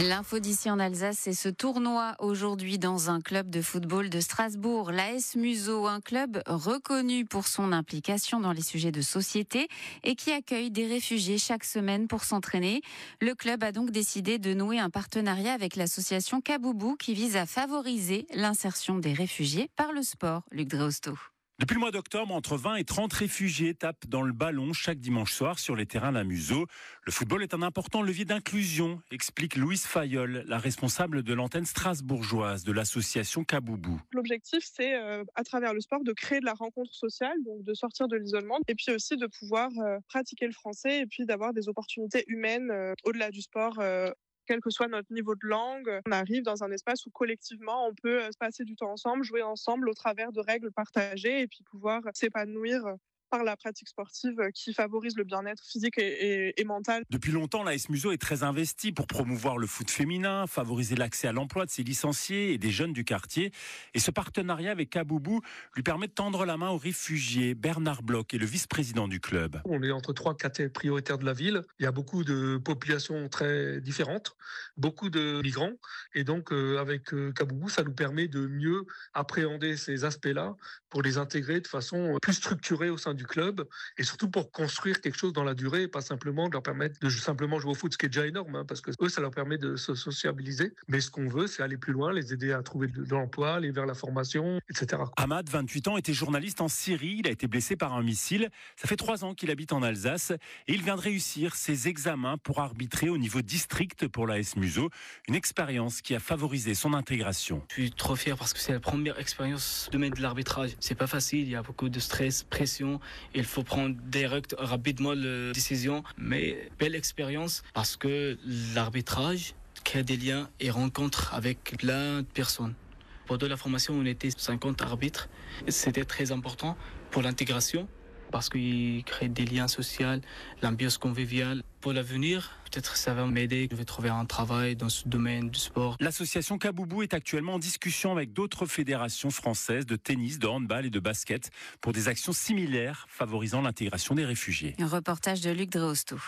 L'info d'ici en Alsace, c'est ce tournoi aujourd'hui dans un club de football de Strasbourg, l'AS Museau, un club reconnu pour son implication dans les sujets de société et qui accueille des réfugiés chaque semaine pour s'entraîner. Le club a donc décidé de nouer un partenariat avec l'association Kaboubou qui vise à favoriser l'insertion des réfugiés par le sport. Luc Dreosto. Depuis le mois d'octobre, entre 20 et 30 réfugiés tapent dans le ballon chaque dimanche soir sur les terrains d'un museau. Le football est un important levier d'inclusion, explique Louise Fayolle, la responsable de l'antenne strasbourgeoise de l'association Kaboubou. L'objectif, c'est à travers le sport de créer de la rencontre sociale, donc de sortir de l'isolement, et puis aussi de pouvoir pratiquer le français et puis d'avoir des opportunités humaines au-delà du sport. Quel que soit notre niveau de langue, on arrive dans un espace où collectivement on peut passer du temps ensemble, jouer ensemble au travers de règles partagées et puis pouvoir s'épanouir par la pratique sportive qui favorise le bien-être physique et mental. Depuis longtemps, l'AS Museau est très investie pour promouvoir le foot féminin, favoriser l'accès à l'emploi de ses licenciés et des jeunes du quartier. Et ce partenariat avec Kaboubou lui permet de tendre la main aux réfugiés. Bernard Bloch est le vice-président du club. On est entre 3 quartiers prioritaires de la ville. Il y a beaucoup de populations très différentes, beaucoup de migrants. Et donc, avec Kaboubou, ça nous permet de mieux appréhender ces aspects-là pour les intégrer de façon plus structurée au sein du club et surtout pour construire quelque chose dans la durée et pas simplement de leur permettre de simplement jouer au foot, ce qui est déjà énorme parce que eux, ça leur permet de se sociabiliser. Mais ce qu'on veut, c'est aller plus loin, les aider à trouver de l'emploi, aller vers la formation, etc. Ahmad, 28 ans, était journaliste en Syrie. Il a été blessé par un missile. Ça fait 3 ans qu'il habite en Alsace et il vient de réussir ses examens pour arbitrer au niveau district pour l'AS Museau. Une expérience qui a favorisé son intégration. Je suis trop fier parce que c'est la première expérience de mettre de l'arbitrage. C'est pas facile, il y a beaucoup de stress, pression. Il faut prendre rapidement les décisions, mais belle expérience parce que l'arbitrage crée des liens et rencontres avec plein de personnes. Pendant la formation, on était 50 arbitres. C'était très important pour l'intégration parce qu'il crée des liens sociaux, l'ambiance conviviale. Pour l'avenir, peut-être ça va m'aider. Je vais trouver un travail dans ce domaine du sport. L'association Kaboubou est actuellement en discussion avec d'autres fédérations françaises de tennis, de handball et de basket pour des actions similaires favorisant l'intégration des réfugiés. Un reportage de Luc Dreosto.